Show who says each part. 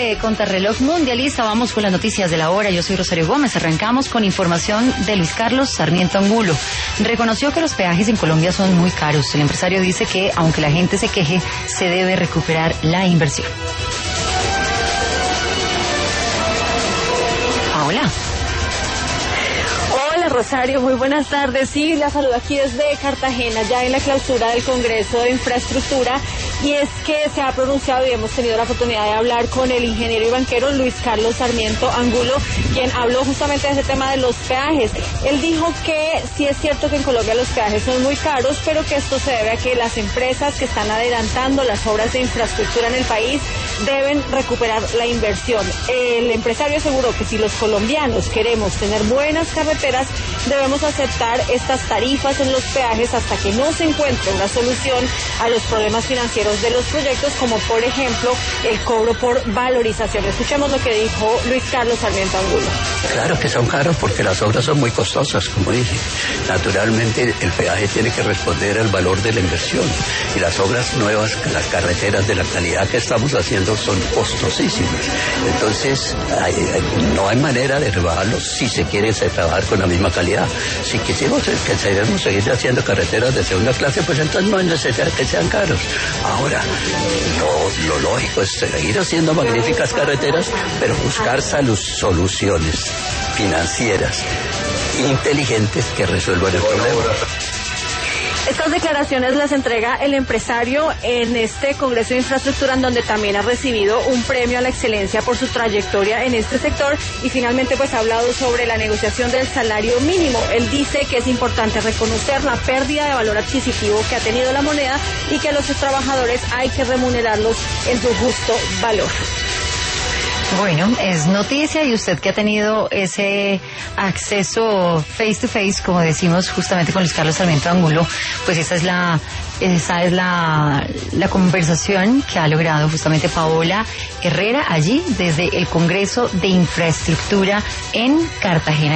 Speaker 1: Contrarreloj mundialista, vamos con las noticias de la hora. Yo soy Rosario Gómez. Arrancamos con información de Luis Carlos Sarmiento Angulo. Reconoció que los peajes en Colombia son muy caros. El empresario dice que, aunque la gente se queje, se debe recuperar la inversión. Paola.
Speaker 2: Hola Rosario, muy buenas tardes. Sí, la saludo aquí desde Cartagena, ya en la clausura del Congreso de Infraestructura. Y es que se ha pronunciado y hemos tenido la oportunidad de hablar con el ingeniero y banquero Luis Carlos Sarmiento Angulo, quien habló justamente de ese tema de los peajes. Él dijo que sí es cierto que en Colombia los peajes son muy caros, pero que esto se debe a que las empresas que están adelantando las obras de infraestructura en el país deben recuperar la inversión. El empresario aseguró que si los colombianos queremos tener buenas carreteras, debemos aceptar estas tarifas en los peajes hasta que no se encuentre una solución a los problemas financieros de los proyectos, como por ejemplo el cobro por valorización. Escuchemos lo que dijo Luis Carlos Sarmiento Angulo.
Speaker 3: Claro que son caros porque las obras son muy costosas, como dije. Naturalmente el peaje tiene que responder al valor de la inversión, y las obras nuevas, las carreteras de la calidad que estamos haciendo son costosísimas. Entonces no hay manera de rebajarlos si se quiere trabajar con la misma calidad. Si queremos seguir haciendo carreteras de segunda clase, pues entonces no es necesario que sean caros. Ahora, lo lógico es seguir haciendo magníficas carreteras, pero buscar soluciones financieras inteligentes que resuelvan el problema.
Speaker 2: Estas declaraciones las entrega el empresario en este Congreso de Infraestructura, en donde también ha recibido un premio a la excelencia por su trayectoria en este sector, y finalmente pues ha hablado sobre la negociación del salario mínimo. Él dice que es importante reconocer la pérdida de valor adquisitivo que ha tenido la moneda y que a los trabajadores hay que remunerarlos en su justo valor.
Speaker 1: Bueno, es noticia, y usted que ha tenido ese acceso face to face, como decimos justamente con Luis Carlos Sarmiento Angulo, pues esa es la conversación que ha logrado justamente Paola Herrera allí desde el Congreso de Infraestructura en Cartagena.